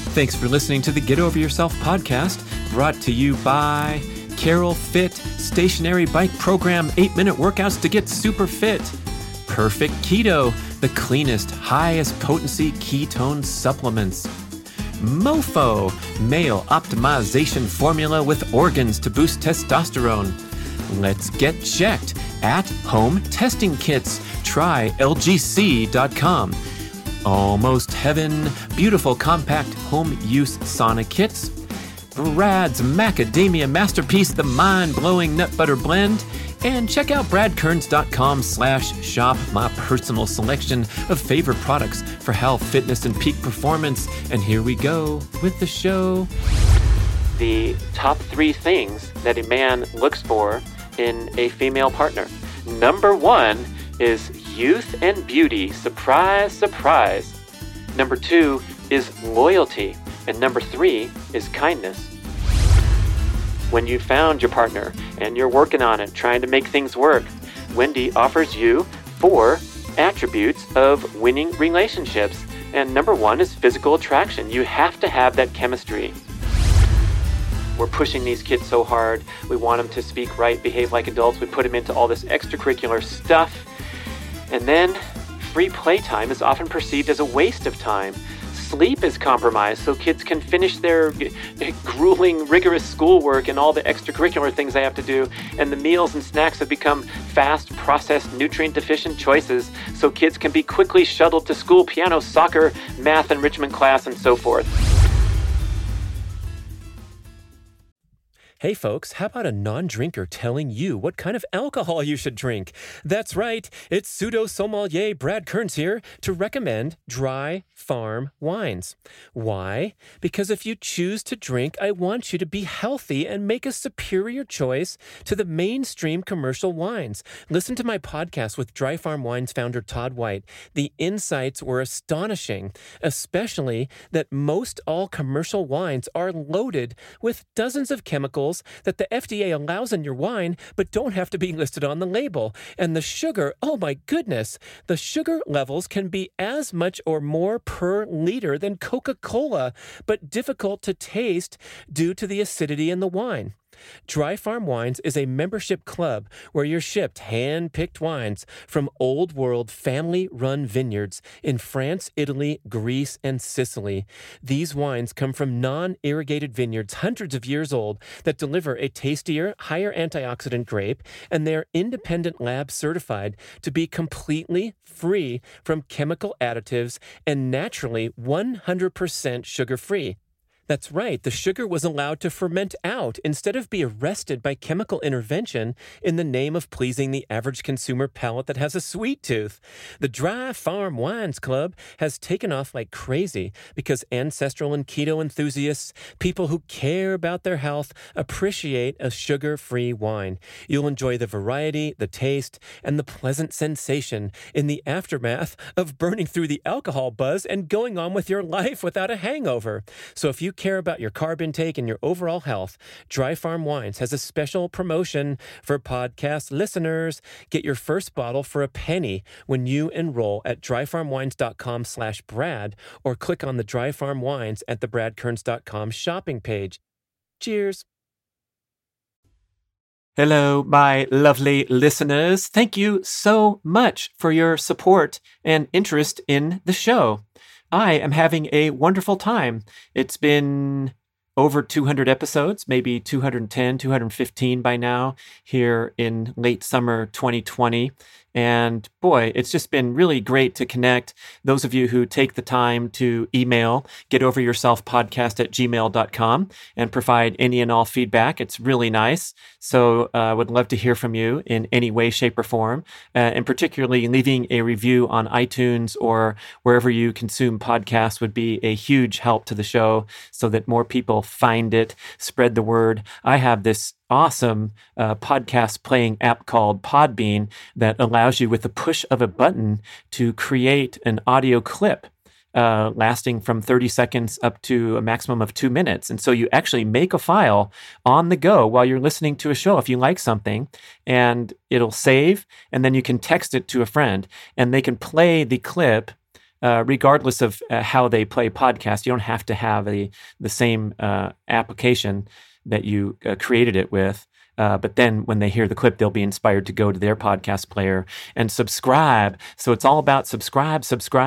Thanks for listening to the Get Over Yourself podcast, brought to you by Carol Fit, stationary bike program, 8-minute workouts to get super fit. Perfect Keto, the cleanest, highest potency ketone supplements. Mofo, male optimization formula with organs to boost testosterone. Let's get checked. At-home testing kits. Try LGC.com. Almost Heaven, beautiful compact home use sauna kits. Brad's Macadamia Masterpiece, the mind-blowing nut butter blend. And check out bradkearns.com/shop, my personal selection of favorite products for health, fitness, and peak performance. And here we go with the show. The top 3 things that a man looks for in a female partner. Number 1 is youth and beauty. Surprise, surprise. Number 2 is loyalty. And number 3 is kindness. When you found your partner and you're working on it, trying to make things work, Wendy offers you 4 attributes of winning relationships. And number 1 is physical attraction. You have to have that chemistry. We're pushing these kids so hard. We want them to speak right, behave like adults. We put them into all this extracurricular stuff. And then free playtime is often perceived as a waste of time. Sleep is compromised so kids can finish their grueling, rigorous schoolwork and all the extracurricular things they have to do. And the meals and snacks have become fast, processed, nutrient-deficient choices so kids can be quickly shuttled to school, piano, soccer, math, enrichment class, and so forth. Hey folks, how about a non-drinker telling you what kind of alcohol you should drink? That's right, it's pseudo-sommelier Brad Kearns here to recommend Dry Farm wines. Why? Because if you choose to drink, I want you to be healthy and make a superior choice to the mainstream commercial wines. Listen to my podcast with Dry Farm Wines founder Todd White. The insights were astonishing, especially that most all commercial wines are loaded with dozens of chemicals that the FDA allows in your wine, but don't have to be listed on the label. And the sugar, oh my goodness, the sugar levels can be as much or more per liter than Coca-Cola, but difficult to taste due to the acidity in the wine. Dry Farm Wines is a membership club where you're shipped hand-picked wines from old-world family-run vineyards in France, Italy, Greece, and Sicily. These wines come from non-irrigated vineyards hundreds of years old that deliver a tastier, higher antioxidant grape, and they're independent lab certified to be completely free from chemical additives and naturally 100% sugar-free. That's right, the sugar was allowed to ferment out instead of be arrested by chemical intervention in the name of pleasing the average consumer palate that has a sweet tooth. The Dry Farm Wines Club has taken off like crazy because ancestral and keto enthusiasts, people who care about their health, appreciate a sugar-free wine. You'll enjoy the variety, the taste, and the pleasant sensation in the aftermath of burning through the alcohol buzz and going on with your life without a hangover. So if you care about your carb intake and your overall health, Dry Farm Wines has a special promotion for podcast listeners. Get your first bottle for a penny when you enroll at dryfarmwines.com/Brad or click on the Dry Farm Wines at the bradkearns.com shopping page. Cheers. Hello, my lovely listeners. Thank you so much for your support and interest in the show. I am having a wonderful time. It's been over 200 episodes, maybe 210, 215 by now, here in late summer 2020. And boy, it's just been really great to connect. Those of you who take the time to email getoveryourselfpodcast@gmail.com and provide any and all feedback. It's really nice. So I would love to hear from you in any way, shape, or form, and particularly leaving a review on iTunes or wherever you consume podcasts would be a huge help to the show so that more people find it, spread the word. I have this awesome podcast playing app called Podbean that allows you with the push of a button to create an audio clip lasting from 30 seconds up to a maximum of 2 minutes. And so you actually make a file on the go while you're listening to a show if you like something, and it'll save, and then you can text it to a friend, and they can play the clip regardless of how they play podcasts. You don't have to have the same application that you created it with. But then when they hear the clip, they'll be inspired to go to their podcast player and subscribe. So it's all about subscribe.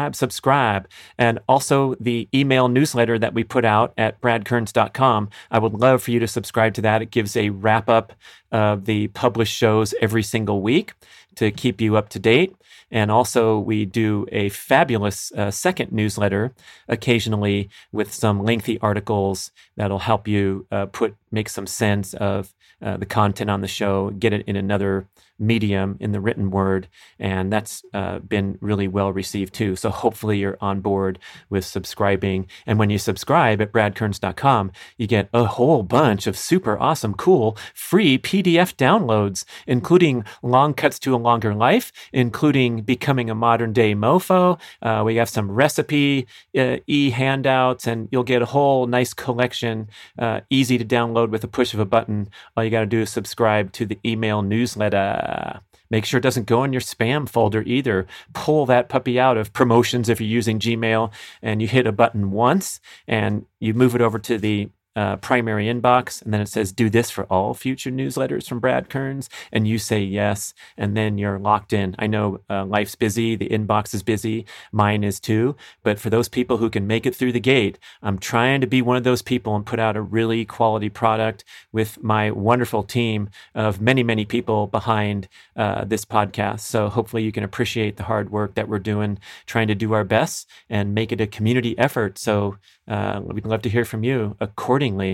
And also the email newsletter that we put out at bradkearns.com. I would love for you to subscribe to that. It gives a wrap up of the published shows every single week to keep you up to date. And also we do a fabulous second newsletter occasionally with some lengthy articles that'll help you make some sense of the content on the show, get it in another medium in the written word. And that's been really well received too. So hopefully you're on board with subscribing. And when you subscribe at bradkearns.com, you get a whole bunch of super awesome, cool, free PDF downloads, including Long Cuts to a Longer Life, including Becoming a Modern Day Mofo. We have some recipe e-handouts, and you'll get a whole nice collection, easy to download with a push of a button. All you got to do is subscribe to the email newsletter. Make sure it doesn't go in your spam folder either. Pull that puppy out of promotions if you're using Gmail, and you hit a button once and you move it over to the primary inbox, and then it says, do this for all future newsletters from Brad Kearns, and you say yes, and then you're locked in. I know life's busy, the inbox is busy, mine is too, but for those people who can make it through the gate, I'm trying to be one of those people and put out a really quality product with my wonderful team of many, many people behind this podcast. So hopefully you can appreciate the hard work that we're doing, trying to do our best and make it a community effort. So we'd love to hear from you accordingly.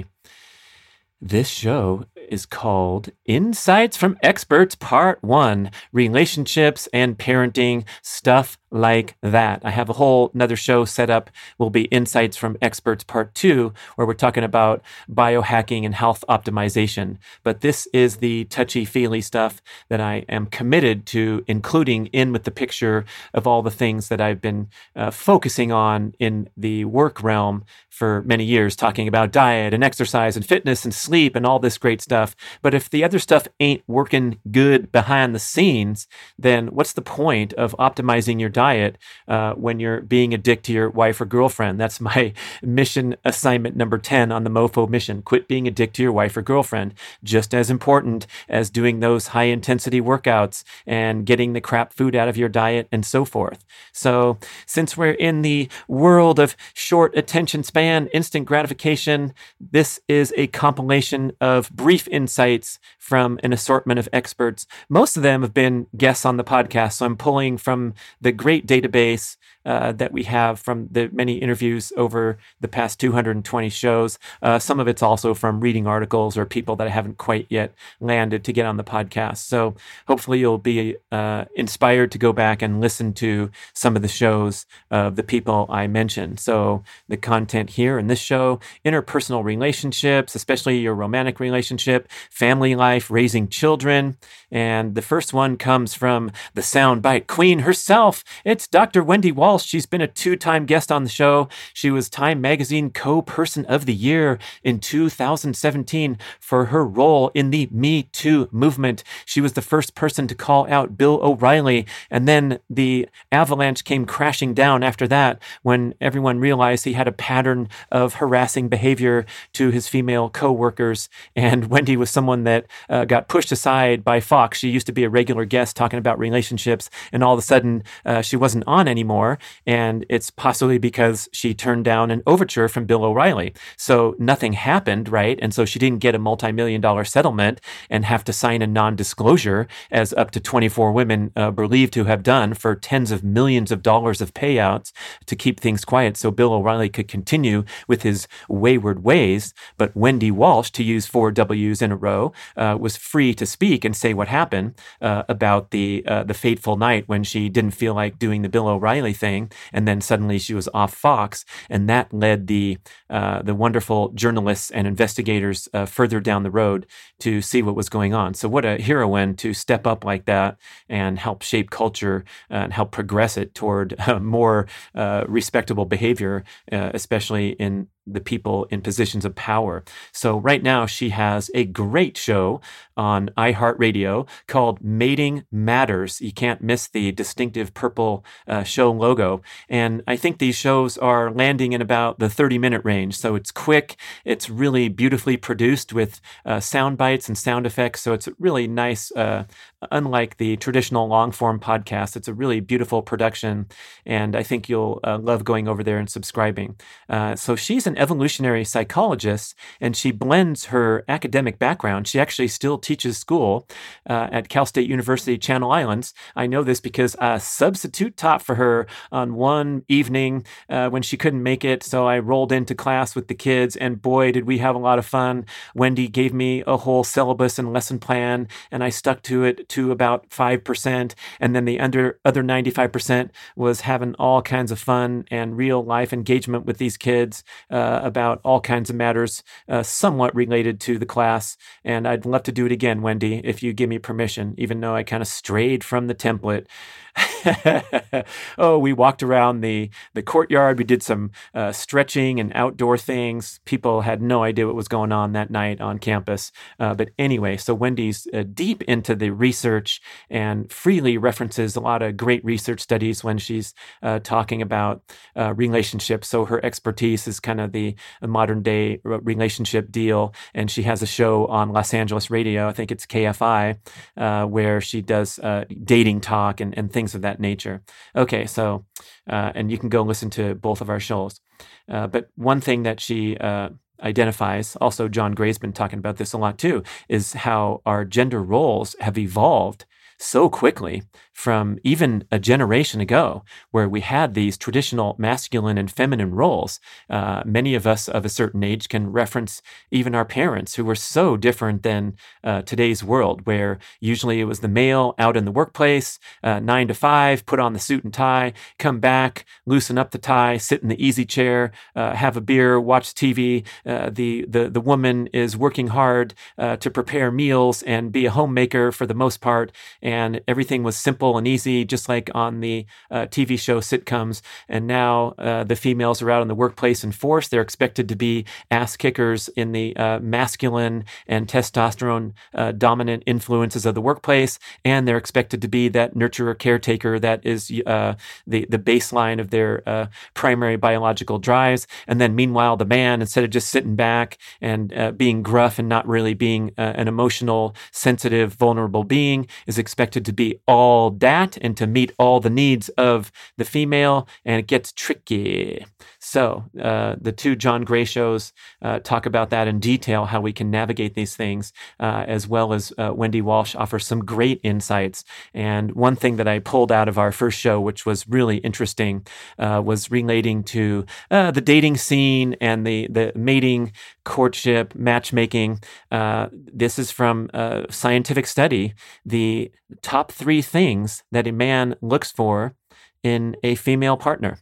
This show is called Insights from Experts Part 1, Relationships and Parenting, Stuff Like That. I have a whole another show set up, will be Insights from Experts Part 2, where we're talking about biohacking and health optimization. But this is the touchy-feely stuff that I am committed to including in with the picture of all the things that I've been focusing on in the work realm for many years, talking about diet and exercise and fitness and sleep and all this great stuff. But if the other stuff ain't working good behind the scenes, then what's the point of optimizing your diet when you're being a dick to your wife or girlfriend? That's my mission assignment number 10 on the MoFo mission. Quit being a dick to your wife or girlfriend. Just as important as doing those high intensity workouts and getting the crap food out of your diet and so forth. So since we're in the world of short attention span, instant gratification, this is a compilation of brief insights from an assortment of experts. Most of them have been guests on the podcast, so I'm pulling from the great database that we have from the many interviews over the past 220 shows. Some of it's also from reading articles or people that I haven't quite yet landed to get on the podcast. So hopefully you'll be inspired to go back and listen to some of the shows of the people I mentioned. So the content here in this show, interpersonal relationships, especially your romantic relationship, family life, raising children. And the first one comes from the soundbite queen herself. It's Dr. Wendy Walsh. She's been a 2-time guest on the show. She was Time Magazine Co-Person of the Year in 2017 for her role in the Me Too movement. She was the first person to call out Bill O'Reilly, and then the avalanche came crashing down after that when everyone realized he had a pattern of harassing behavior to his female co-workers. And Wendy was someone that got pushed aside by Fox. She used to be a regular guest talking about relationships, and all of a sudden she wasn't on anymore. And it's possibly because she turned down an overture from Bill O'Reilly. So nothing happened, right? And so she didn't get a multi-million-dollar settlement and have to sign a non-disclosure, as up to 24 women believed to have done, for tens of millions of dollars of payouts to keep things quiet so Bill O'Reilly could continue with his wayward ways. But Wendy Walsh, to use 4 W's in a row, was free to speak and say what happened about the fateful night when she didn't feel like doing the Bill O'Reilly thing, and then suddenly she was off Fox, and that led the wonderful journalists and investigators further down the road to see what was going on. So what a heroine to step up like that and help shape culture and help progress it toward more respectable behavior, especially in the people in positions of power. So right now she has a great show on iHeartRadio called Mating Matters. You can't miss the distinctive purple show logo. And I think these shows are landing in about the 30-minute range. So it's quick. It's really beautifully produced with sound bites and sound effects. So it's really nice. Unlike the traditional long-form podcast, it's a really beautiful production. And I think you'll love going over there and subscribing. So she's an evolutionary psychologist, and she blends her academic background. She actually still teaches school at Cal State University, Channel Islands. I know this because a substitute taught for her on one evening when she couldn't make it. So I rolled into class with the kids, and boy, did we have a lot of fun. Wendy gave me a whole syllabus and lesson plan, and I stuck to it to about 5%. And then the other 95% was having all kinds of fun and real life engagement with these kids about all kinds of matters somewhat related to the class. And I'd love to do it again, Wendy, if you give me permission, even though I kind of strayed from the template. Oh, we walked around the courtyard. We did some stretching and outdoor things. People had no idea what was going on that night on campus. But anyway, so Wendy's deep into the research and freely references a lot of great research studies when she's talking about relationships. So her expertise is kind of the modern day relationship deal. And she has a show on Los Angeles radio, I think it's KFI, where she does dating talk and things of that nature. Okay, so, and you can go listen to both of our shows. But one thing that she identifies, also John Gray's been talking about this a lot too, is how our gender roles have evolved so quickly from even a generation ago, where we had these traditional masculine and feminine roles. Many of us of a certain age can reference even our parents, who were so different than today's world, where usually it was the male out in the workplace, 9 to 5, put on the suit and tie, come back, loosen up the tie, sit in the easy chair, have a beer, watch TV. The woman is working hard to prepare meals and be a homemaker for the most part, and everything was simple and easy, just like on the TV show sitcoms. And now the females are out in the workplace in force. They're expected to be ass kickers in the masculine and testosterone dominant influences of the workplace, and they're expected to be that nurturer caretaker that is the baseline of their primary biological drives. And then meanwhile, the man, instead of just sitting back and being gruff and not really being an emotional, sensitive, vulnerable being, is expected to be all that and to meet all the needs of the female, and it gets tricky. So the two John Gray shows talk about that in detail, how we can navigate these things, as well as Wendy Walsh offers some great insights. And one thing that I pulled out of our first show, which was really interesting, was relating to the dating scene and the mating, courtship, matchmaking. This is from a scientific study. The top 3 things that a man looks for in a female partner,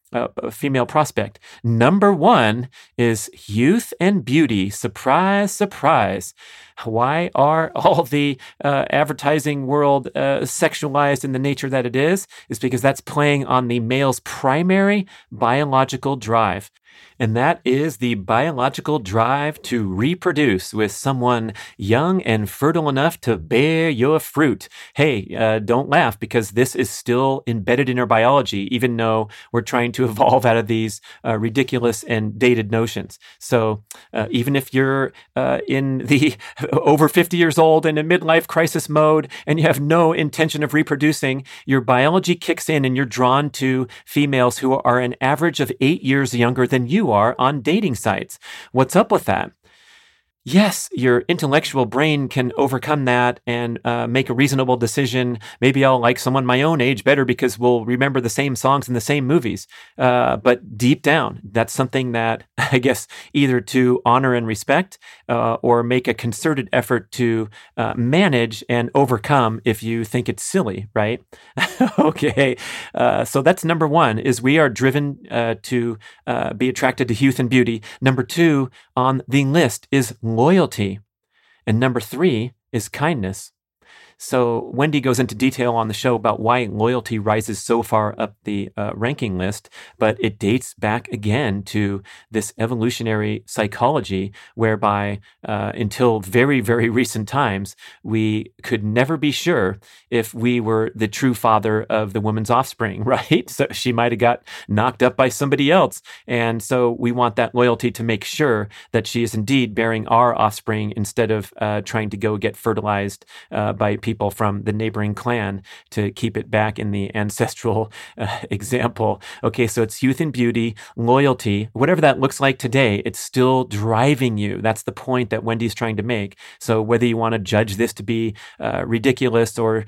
a female prospect. Number 1 is youth and beauty. Surprise, surprise. Why are all the advertising world sexualized in the nature that it is? Is because that's playing on the male's primary biological drive. And that is the biological drive to reproduce with someone young and fertile enough to bear your fruit. Hey, don't laugh, because this is still embedded in our biology, even though we're trying to evolve out of these ridiculous and dated notions. So even if you're in the over 50 years old in a midlife crisis mode and you have no intention of reproducing, your biology kicks in and you're drawn to females who are an average of 8 years younger than you are on dating sites. What's up with that? Yes, your intellectual brain can overcome that and make a reasonable decision. Maybe I'll like someone my own age better because we'll remember the same songs in the same movies. But deep down, that's something that I guess either to honor and respect or make a concerted effort to manage and overcome if you think it's silly, right? Okay, so that's number 1, is we are driven to be attracted to youth and beauty. Number 2 on the list is loyalty. And number 3 is kindness. So Wendy goes into detail on the show about why loyalty rises so far up the ranking list, but it dates back again to this evolutionary psychology whereby until very, very recent times, we could never be sure if we were the true father of the woman's offspring, right? So she might have got knocked up by somebody else. And so we want that loyalty to make sure that she is indeed bearing our offspring instead of trying to go get fertilized by people from the neighboring clan to keep it back in the ancestral example. Okay, so it's youth and beauty, loyalty, whatever that looks like today, it's still driving you. That's the point that Wendy's trying to make. So whether you want to judge this to be ridiculous or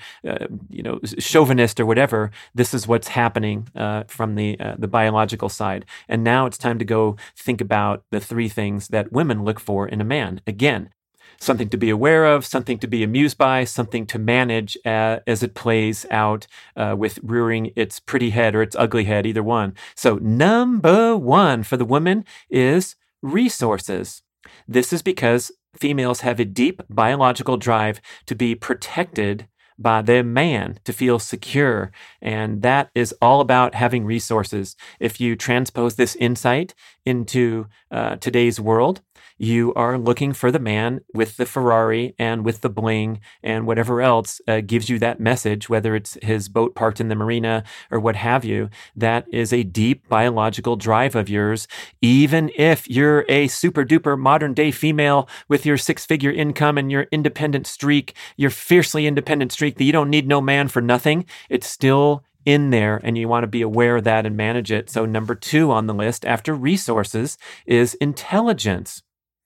chauvinist or whatever, this is what's happening from the biological side. And now it's time to go think about the three things that women look for in a man. Again, something to be aware of, something to be amused by, something to manage as it plays out with rearing its pretty head or its ugly head, either one. So number one for the woman is resources. This is because females have a deep biological drive to be protected by their man, to feel secure. And that is all about having resources. If you transpose this insight into today's world, you are looking for the man with the Ferrari and with the bling and whatever else gives you that message, whether it's his boat parked in the marina or what have you. That is a deep biological drive of yours. Even if you're a super duper modern day female with your 6-figure income and your independent streak, your fiercely independent streak that you don't need no man for nothing, it's still in there, and you want to be aware of that and manage it. So number 2 on the list after resources is intelligence.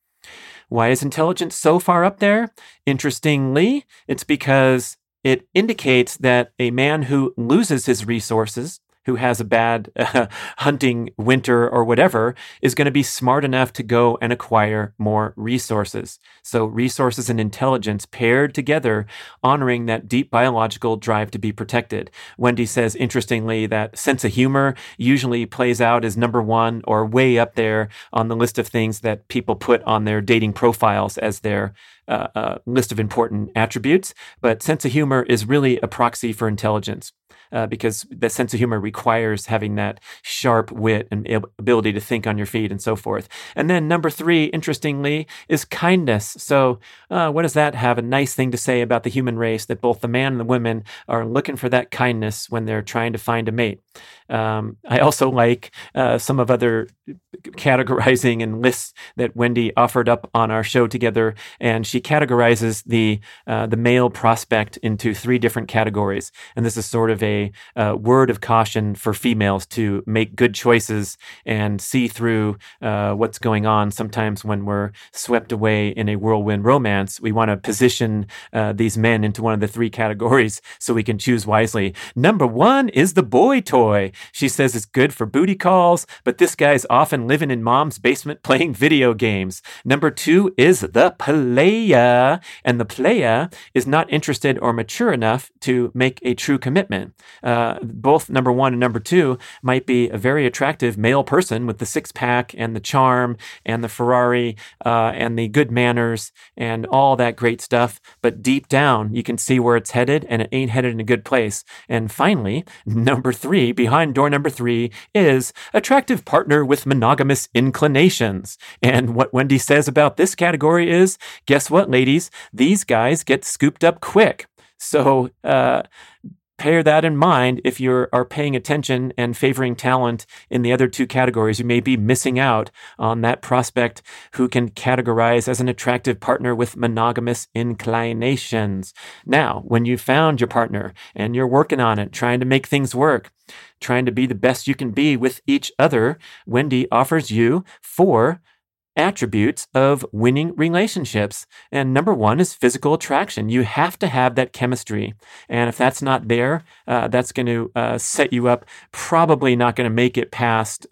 Why is intelligence so far up there? Interestingly, it's because it indicates that a man who loses his resources, who has a bad hunting winter or whatever, is going to be smart enough to go and acquire more resources. So resources and intelligence paired together, honoring that deep biological drive to be protected. Wendy says, interestingly, that sense of humor usually plays out as number 1 or way up there on the list of things that people put on their dating profiles as their list of important attributes. But sense of humor is really a proxy for intelligence. Because the sense of humor requires having that sharp wit and ability to think on your feet and so forth. And then number 3, interestingly, is kindness. So what does that have? A nice thing to say about the human race, that both the man and the women are looking for that kindness when they're trying to find a mate. I also like some of other categorizing and lists that Wendy offered up on our show together, and she categorizes the male prospect into 3 different categories. And this is sort of a word of caution for females to make good choices and see through what's going on. Sometimes when we're swept away in a whirlwind romance, we want to position these men into one of the 3 categories so we can choose wisely. Number 1 is the boy toy. She says it's good for booty calls, but this guy's often living in mom's basement playing video games. Number 2 is the playa, and the playa is not interested or mature enough to make a true commitment. Both number 1 and number 2 might be a very attractive male person with the 6-pack and the charm and the Ferrari and the good manners and all that great stuff, but deep down you can see where it's headed, and it ain't headed in a good place. And finally, number 3, behind door number 3, is attractive partner with monogamous inclinations. And what Wendy says about this category is, guess what, ladies? These guys get scooped up quick. So bear that in mind if you are paying attention and favoring talent in the other 2 categories. You may be missing out on that prospect who can categorize as an attractive partner with monogamous inclinations. Now, when you found your partner and you're working on it, trying to make things work, trying to be the best you can be with each other, Wendy offers you 4 attributes of winning relationships. And number 1 is physical attraction. You have to have that chemistry. And if that's not there, that's going to set you up, probably not going to make it past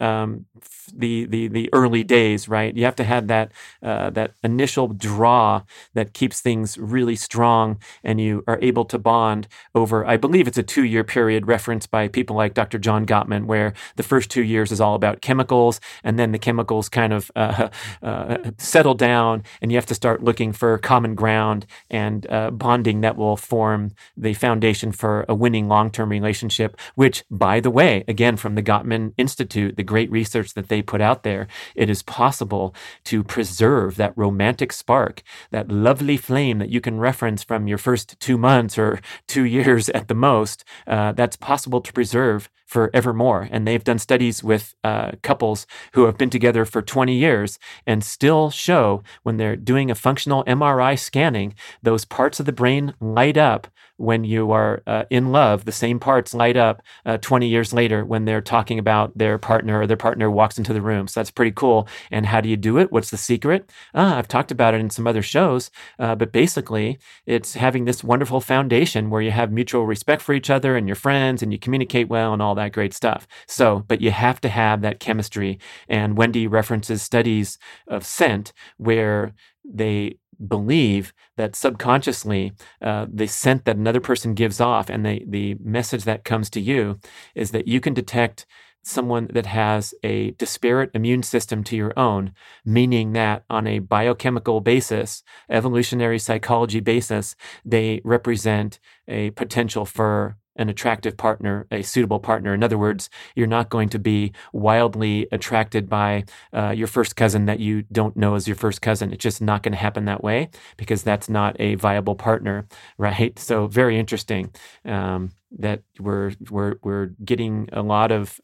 the early days, right? You have to have that initial draw that keeps things really strong, and you are able to bond over, I believe it's a 2-year period referenced by people like Dr. John Gottman, where the first 2 years is all about chemicals, and then the chemicals kind of settle down, and you have to start looking for common ground and bonding that will form the foundation for a winning long-term relationship, which, by the way, again, from the Gottman Institute, the great research that they put out there, it is possible to preserve that romantic spark, that lovely flame that you can reference from your first 2 months or 2 years at the most. That's possible to preserve forevermore. And they've done studies with couples who have been together for 20 years and still show when they're doing a functional MRI scanning, those parts of the brain light up when you are in love. The same parts light up 20 years later when they're talking about their partner or their partner walks into the room. So that's pretty cool. And how do you do it? What's the secret? I've talked about it in some other shows, but basically it's having this wonderful foundation where you have mutual respect for each other and your friends and you communicate well and all that great stuff. So, but you have to have that chemistry. And Wendy references studies of scent where they believe that subconsciously the scent that another person gives off and the message that comes to you is that you can detect someone that has a disparate immune system to your own, meaning that on a biochemical basis, evolutionary psychology basis, they represent a potential for an attractive partner, a suitable partner. In other words, you're not going to be wildly attracted by your first cousin that you don't know is your first cousin. It's just not going to happen that way because that's not a viable partner, right? So very interesting that we're getting a lot of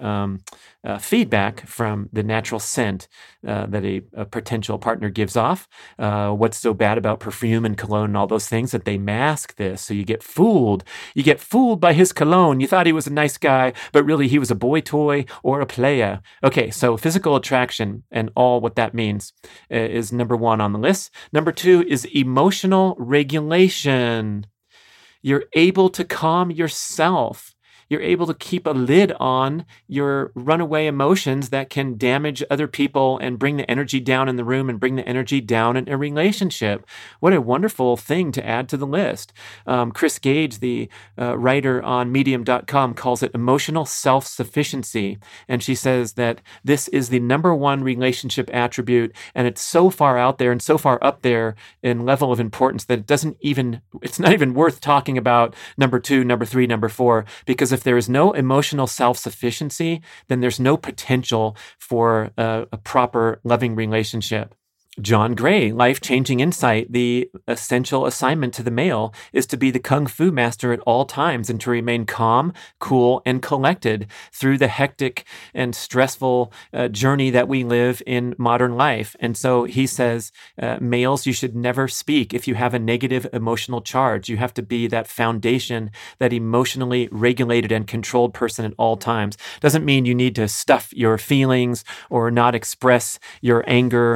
feedback from the natural scent that a potential partner gives off. What's so bad about perfume and cologne and all those things that they mask this, so you get fooled. You get fooled by his cologne. You thought he was a nice guy, but really he was a boy toy or a playa. Okay, so physical attraction and all what that means is number 1 on the list. Number 2 is emotional regulation. You're able to calm yourself. You're able to keep a lid on your runaway emotions that can damage other people and bring the energy down in the room and bring the energy down in a relationship. What a wonderful thing to add to the list. Chris Gage, the writer on Medium.com, calls it emotional self-sufficiency. And she says that this is the number 1 relationship attribute, and it's so far out there and so far up there in level of importance that it's not even worth talking about number 2, number 3, number 4, because if there is no emotional self-sufficiency, then there's no potential for a proper loving relationship. John Gray, Life-Changing Insight, the essential assignment to the male is to be the kung fu master at all times and to remain calm, cool, and collected through the hectic and stressful journey that we live in modern life. And so he says, males, you should never speak if you have a negative emotional charge. You have to be that foundation, that emotionally regulated and controlled person at all times. Doesn't mean you need to stuff your feelings or not express your anger,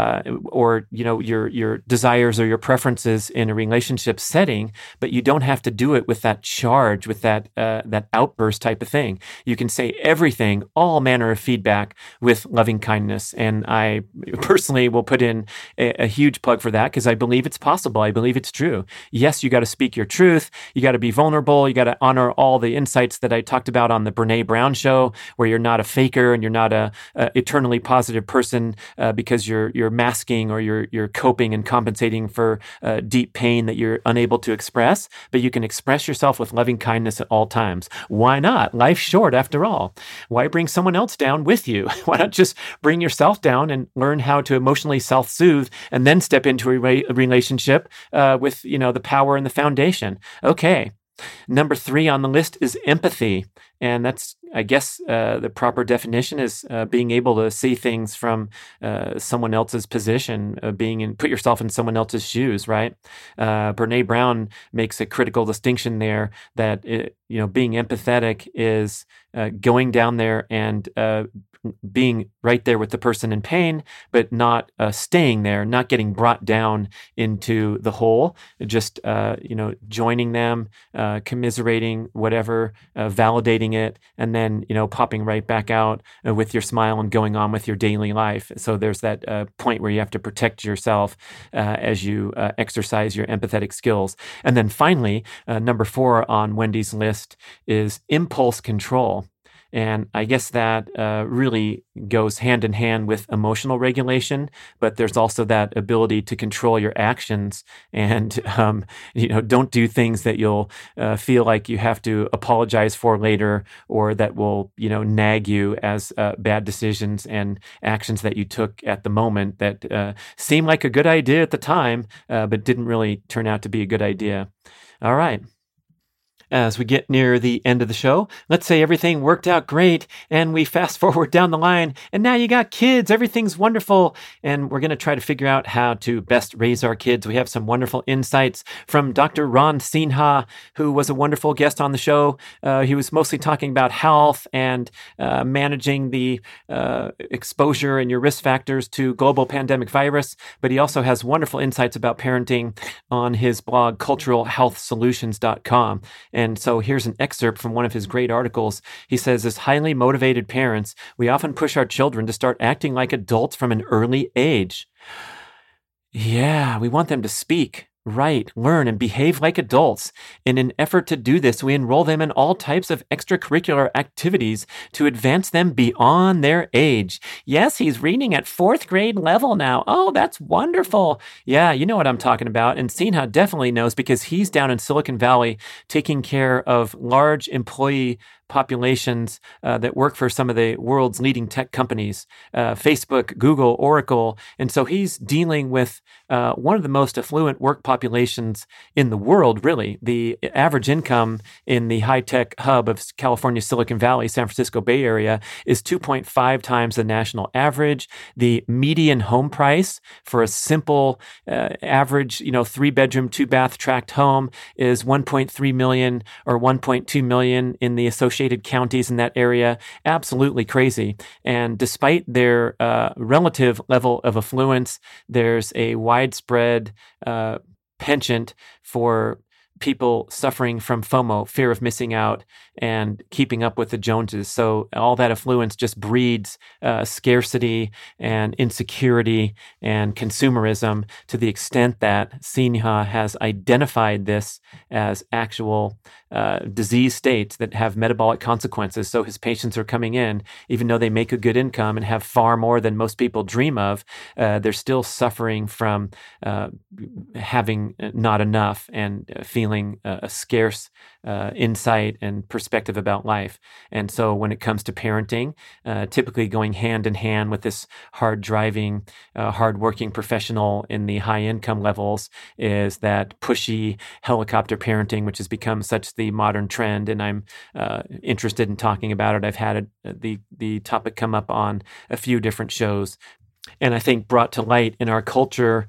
or your desires or your preferences in a relationship setting, but you don't have to do it with that charge, with that outburst type of thing. You can say everything, all manner of feedback with loving kindness. And I personally will put in a huge plug for that because I believe it's possible. I believe it's true. Yes, you got to speak your truth. You got to be vulnerable. You got to honor all the insights that I talked about on the Brene Brown show, where you're not a faker and you're not a eternally positive person because you're masking or you're coping and compensating for deep pain that you're unable to express, but you can express yourself with loving kindness at all times. Why not? Life's short after all. Why bring someone else down with you? Why not just bring yourself down and learn how to emotionally self-soothe and then step into a relationship with the power and the foundation? Okay. Number 3 on the list is empathy. And that's, I guess, the proper definition is being able to see things from someone else's position, put yourself in someone else's shoes, right? Brene Brown makes a critical distinction there that, being empathetic is going down there and being right there with the person in pain, but not staying there, not getting brought down into the hole, just, joining them, commiserating, whatever, validating it, and then, popping right back out with your smile and going on with your daily life. So there's that point where you have to protect yourself as you exercise your empathetic skills. And then finally, number 4 on Wendy's list is impulse control. And I guess that really goes hand in hand with emotional regulation, but there's also that ability to control your actions and, don't do things that you'll feel like you have to apologize for later, or that will, nag you as bad decisions and actions that you took at the moment that seemed like a good idea at the time, but didn't really turn out to be a good idea. All right. As we get near the end of the show, let's say everything worked out great and we fast forward down the line and now you got kids, everything's wonderful, and we're going to try to figure out how to best raise our kids. We have some wonderful insights from Dr. Ron Sinha, who was a wonderful guest on the show. He was mostly talking about health and managing the exposure and your risk factors to global pandemic virus, but he also has wonderful insights about parenting on his blog, culturalhealthsolutions.com. And so here's an excerpt from one of his great articles. He says, as highly motivated parents, we often push our children to start acting like adults from an early age. Yeah, we want them to speak, write, learn, and behave like adults. In an effort to do this, we enroll them in all types of extracurricular activities to advance them beyond their age. Yes, he's reading at 4th grade level now. Oh, that's wonderful. Yeah, you know what I'm talking about. And Sinha definitely knows because he's down in Silicon Valley taking care of large employee populations that work for some of the world's leading tech companies, Facebook, Google, Oracle. And so he's dealing with one of the most affluent work populations in the world, really. The average income in the high-tech hub of California, Silicon Valley, San Francisco Bay Area is 2.5 times the national average. The median home price for a simple average, 3-bedroom, 2-bath tract home is $1.3 million or $1.2 million in the associated counties in that area. Absolutely crazy. And despite their relative level of affluence, there's a widespread penchant for people suffering from FOMO, fear of missing out, and keeping up with the Joneses. So all that affluence just breeds scarcity and insecurity and consumerism to the extent that Sinha has identified this as actual disease states that have metabolic consequences. So his patients are coming in, even though they make a good income and have far more than most people dream of, they're still suffering from having not enough and feeling a scarce insight and perspective about life. And so when it comes to parenting, typically going hand in hand with this hard-driving, hard-working professional in the high-income levels is that pushy helicopter parenting, which has become such the modern trend. And I'm interested in talking about it. I've had the topic come up on a few different shows, and I think brought to light in our culture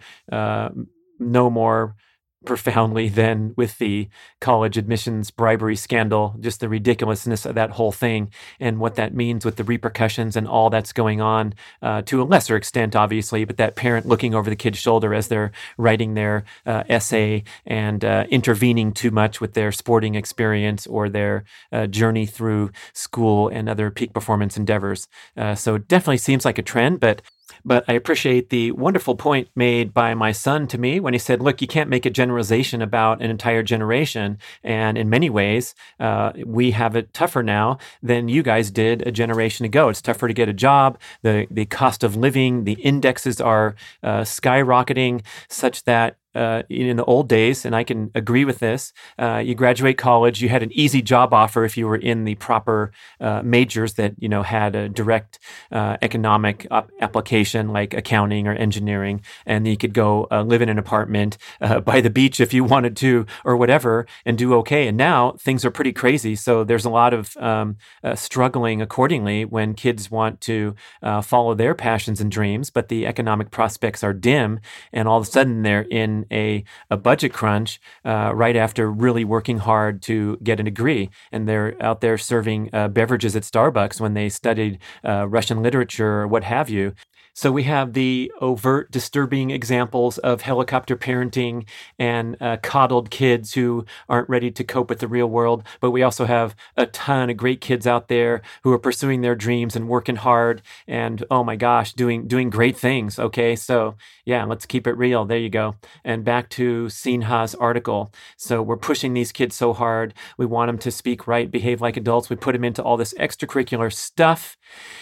no more profoundly than with the college admissions bribery scandal, just the ridiculousness of that whole thing and what that means with the repercussions and all that's going on to a lesser extent, obviously, but that parent looking over the kid's shoulder as they're writing their essay and intervening too much with their sporting experience or their journey through school and other peak performance endeavors. So it definitely seems like a trend, but I appreciate the wonderful point made by my son to me when he said, look, you can't make a generalization about an entire generation. And in many ways, we have it tougher now than you guys did a generation ago. It's tougher to get a job. The cost of living, the indexes are skyrocketing such that in the old days, and I can agree with this, you graduate college, you had an easy job offer if you were in the proper majors that, had a direct economic application like accounting or engineering, and you could go live in an apartment by the beach if you wanted to or whatever and do okay. And now things are pretty crazy. So there's a lot of struggling accordingly when kids want to follow their passions and dreams, but the economic prospects are dim, and all of a sudden they're in a budget crunch right after really working hard to get a degree. And they're out there serving beverages at Starbucks when they studied Russian literature or what have you. So we have the overt, disturbing examples of helicopter parenting and coddled kids who aren't ready to cope with the real world. But we also have a ton of great kids out there who are pursuing their dreams and working hard and, oh my gosh, doing great things. Okay, so yeah, let's keep it real. There you go. And back to Sinha's article. So we're pushing these kids so hard. We want them to speak right, behave like adults. We put them into all this extracurricular stuff.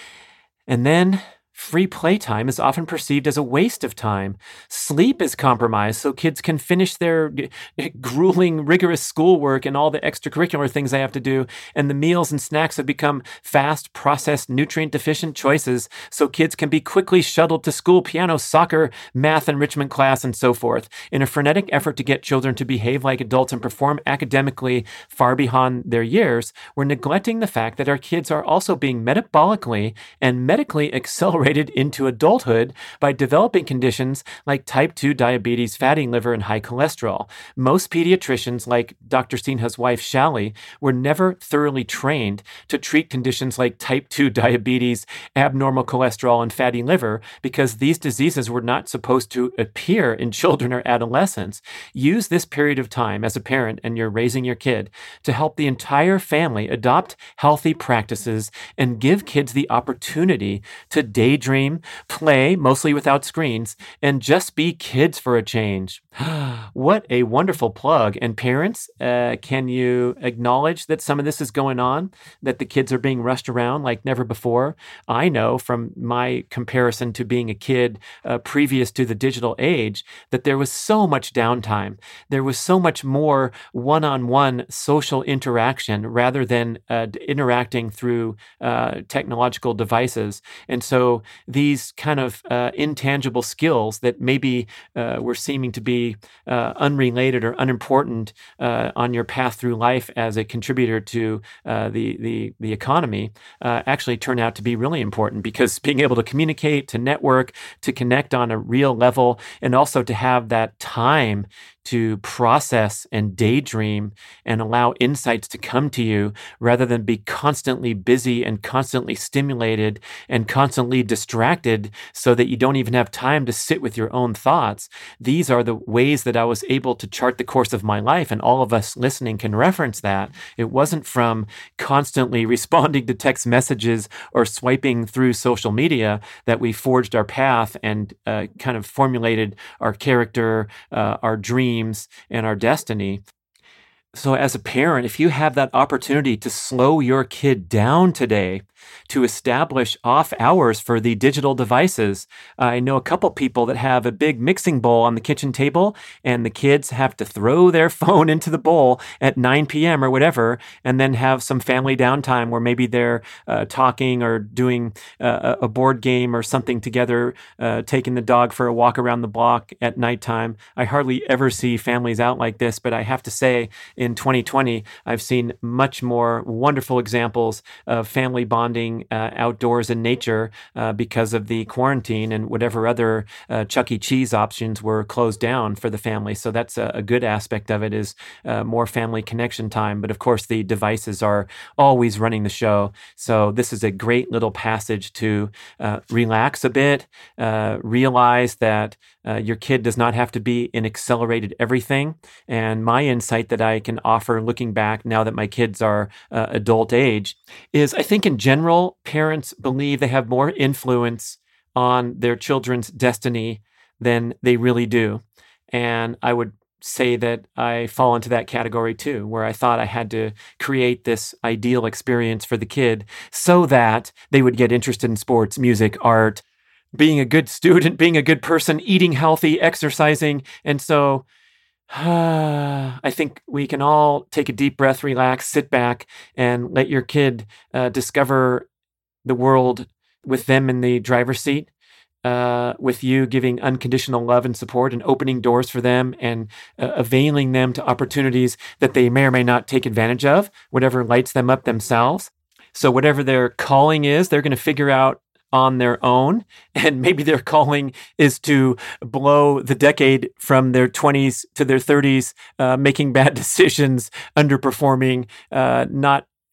And then free playtime is often perceived as a waste of time. Sleep is compromised so kids can finish their grueling, rigorous schoolwork and all the extracurricular things they have to do. And the meals and snacks have become fast, processed, nutrient-deficient choices so kids can be quickly shuttled to school, piano, soccer, math enrichment class, and so forth. In a frenetic effort to get children to behave like adults and perform academically far beyond their years, we're neglecting the fact that our kids are also being metabolically and medically accelerated into adulthood by developing conditions like type 2 diabetes, fatty liver, and high cholesterol. Most pediatricians, like Dr. Sinha's wife, Shally, were never thoroughly trained to treat conditions like type 2 diabetes, abnormal cholesterol, and fatty liver because these diseases were not supposed to appear in children or adolescents. Use this period of time as a parent and you're raising your kid to help the entire family adopt healthy practices and give kids the opportunity to daydream, play, mostly without screens, and just be kids for a change. What a wonderful plug. And parents, can you acknowledge that some of this is going on, that the kids are being rushed around like never before? I know from my comparison to being a kid previous to the digital age that there was so much downtime. There was so much more one-on-one social interaction rather than interacting through technological devices. And so these kind of intangible skills that maybe were seeming to be unrelated or unimportant on your path through life as a contributor to the economy actually turn out to be really important, because being able to communicate, to network, to connect on a real level, and also to have that time to process and daydream and allow insights to come to you rather than be constantly busy and constantly stimulated and constantly distracted so that you don't even have time to sit with your own thoughts. These are the ways that I was able to chart the course of my life, and all of us listening can reference that. It wasn't from constantly responding to text messages or swiping through social media that we forged our path and kind of formulated our character, our dreams, and our destiny. So as a parent, if you have that opportunity to slow your kid down today, to establish off hours for the digital devices. I know a couple people that have a big mixing bowl on the kitchen table, and the kids have to throw their phone into the bowl at 9 p.m. or whatever, and then have some family downtime where maybe they're talking or doing a board game or something together, taking the dog for a walk around the block at nighttime. I hardly ever see families out like this, but I have to say in 2020, I've seen much more wonderful examples of family bonding outdoors in nature because of the quarantine and whatever other Chuck E. Cheese options were closed down for the family. So that's a good aspect of it, is more family connection time. But of course, the devices are always running the show. So this is a great little passage to relax a bit, realize that your kid does not have to be in accelerated everything. And my insight that I can offer looking back now that my kids are adult age is, I think in general, parents believe they have more influence on their children's destiny than they really do. And I would say that I fall into that category too, where I thought I had to create this ideal experience for the kid so that they would get interested in sports, music, art, being a good student, being a good person, eating healthy, exercising. And so I think we can all take a deep breath, relax, sit back, and let your kid discover the world with them in the driver's seat, with you giving unconditional love and support and opening doors for them and availing them to opportunities that they may or may not take advantage of, whatever lights them up themselves. So whatever their calling is, they're going to figure out on their own. And maybe their calling is to blow the decade from their 20s to their 30s, making bad decisions, underperforming, not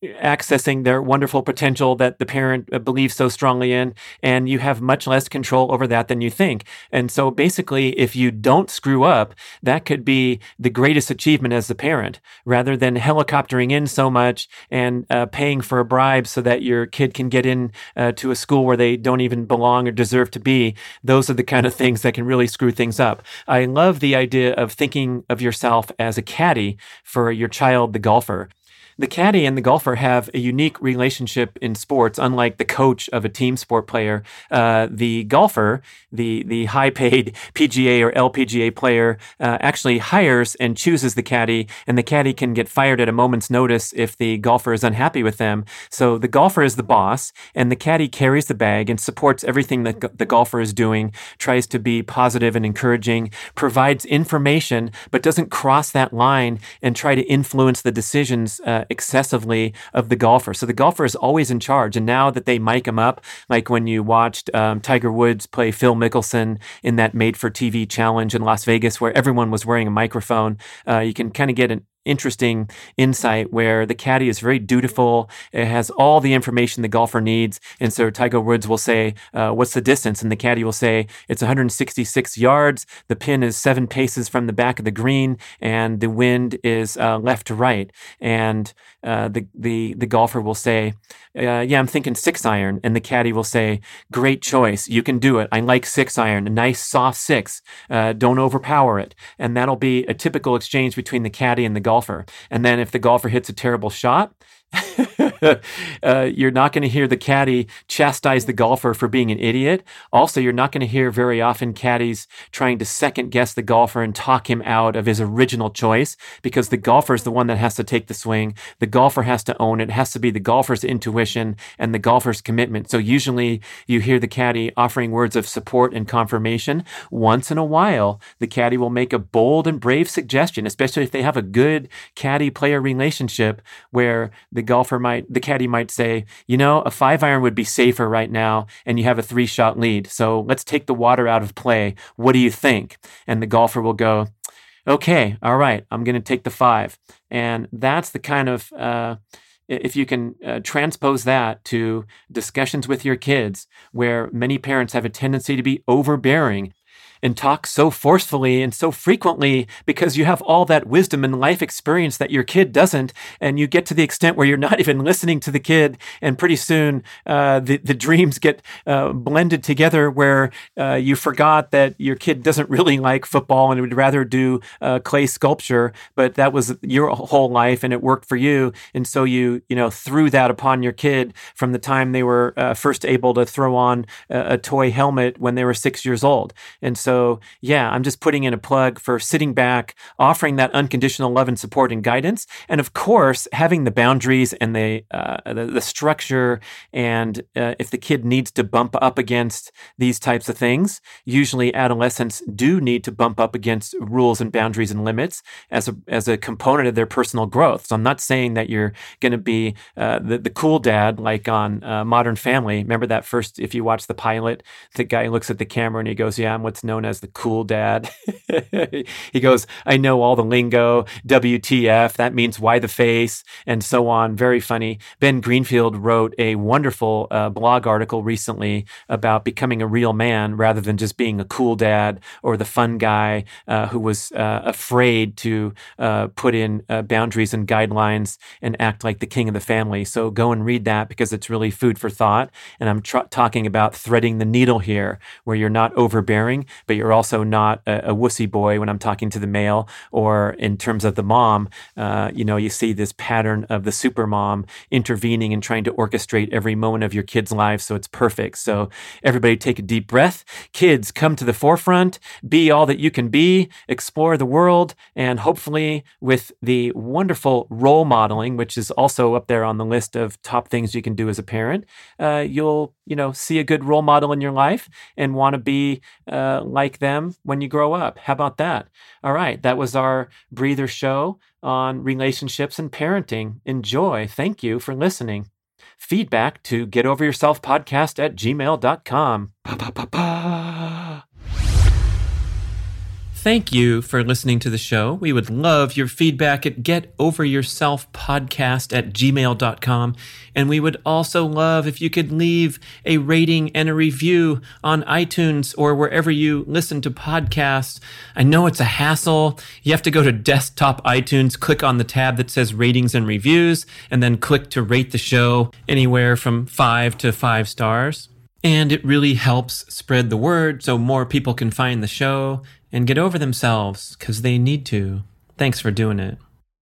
accessing their wonderful potential that the parent believes so strongly in, and you have much less control over that than you think. And so basically, if you don't screw up, that could be the greatest achievement as a parent, rather than helicoptering in so much and paying for a bribe so that your kid can get in to a school where they don't even belong or deserve to be. Those are the kind of things that can really screw things up. I love the idea of thinking of yourself as a caddy for your child, the golfer. The caddy and the golfer have a unique relationship in sports, unlike the coach of a team sport player. The golfer, the high-paid PGA or LPGA player, actually hires and chooses the caddy, and the caddy can get fired at a moment's notice if the golfer is unhappy with them. So the golfer is the boss, and the caddy carries the bag and supports everything that the golfer is doing, tries to be positive and encouraging, provides information, but doesn't cross that line and try to influence the decisions excessively of the golfer. So the golfer is always in charge. And now that they mic him up, like when you watched Tiger Woods play Phil Mickelson in that made-for-TV challenge in Las Vegas, where everyone was wearing a microphone, you can kind of get an interesting insight where the caddy is very dutiful. It has all the information the golfer needs. And so Tiger Woods will say, what's the distance? And the caddy will say, it's 166 yards. The pin is 7 paces from the back of the green, and the wind is left to right. And the golfer will say, yeah, I'm thinking 6-iron. And the caddy will say, great choice. You can do it. I like 6-iron, a nice soft 6. Don't overpower it. And that'll be a typical exchange between the caddy and the golfer. And then if the golfer hits a terrible shot, you're not going to hear the caddy chastise the golfer for being an idiot. Also, you're not going to hear very often caddies trying to second guess the golfer and talk him out of his original choice, because the golfer is the one that has to take the swing. The golfer has to own it. It has to be the golfer's intuition and the golfer's commitment. So usually you hear the caddy offering words of support and confirmation. Once in a while, the caddy will make a bold and brave suggestion, especially if they have a good caddy-player relationship, where the caddy might say, you know, a 5-iron would be safer right now, and you have a 3-shot lead. So let's take the water out of play. What do you think? And the golfer will go, okay, all right, I'm going to take the 5. And that's the kind of, if you can transpose that to discussions with your kids, where many parents have a tendency to be overbearing and talk so forcefully and so frequently because you have all that wisdom and life experience that your kid doesn't, and you get to the extent where you're not even listening to the kid, and pretty soon the dreams get blended together, where you forgot that your kid doesn't really like football and would rather do clay sculpture, but that was your whole life and it worked for you, and so you threw that upon your kid from the time they were first able to throw on a toy helmet when they were 6 years old. And so yeah, I'm just putting in a plug for sitting back, offering that unconditional love and support and guidance, and of course having the boundaries and the structure. And if the kid needs to bump up against these types of things, usually adolescents do need to bump up against rules and boundaries and limits as a component of their personal growth. So I'm not saying that you're going to be the cool dad like on Modern Family. Remember that first, if you watch the pilot, the guy looks at the camera and he goes, yeah, I'm what's known as the cool dad. He goes, I know all the lingo, WTF, that means why the face, and so on. Very funny. Ben Greenfield wrote a wonderful blog article recently about becoming a real man rather than just being a cool dad or the fun guy who was afraid to put in boundaries and guidelines and act like the king of the family. So go and read that, because it's really food for thought. And I'm talking about threading the needle here, where you're not overbearing, but you're also not a wussy boy when I'm talking to the male. Or in terms of the mom, you see this pattern of the super mom intervening and trying to orchestrate every moment of your kid's life so it's perfect. So everybody take a deep breath. Kids, come to the forefront, be all that you can be, explore the world, and hopefully with the wonderful role modeling, which is also up there on the list of top things you can do as a parent, you'll see a good role model in your life and want to be like them when you grow up. How about that? All right, that was our breather show on relationships and parenting. Enjoy. Thank you for listening. Feedback to getoveryourselfpodcast@gmail.com. Thank you for listening to the show. We would love your feedback at getoveryourselfpodcast@gmail.com. And we would also love if you could leave a rating and a review on iTunes or wherever you listen to podcasts. I know it's a hassle. You have to go to desktop iTunes, click on the tab that says ratings and reviews, and then click to rate the show anywhere from 5 to 5 stars. And it really helps spread the word so more people can find the show and get over themselves, because they need to. Thanks for doing it.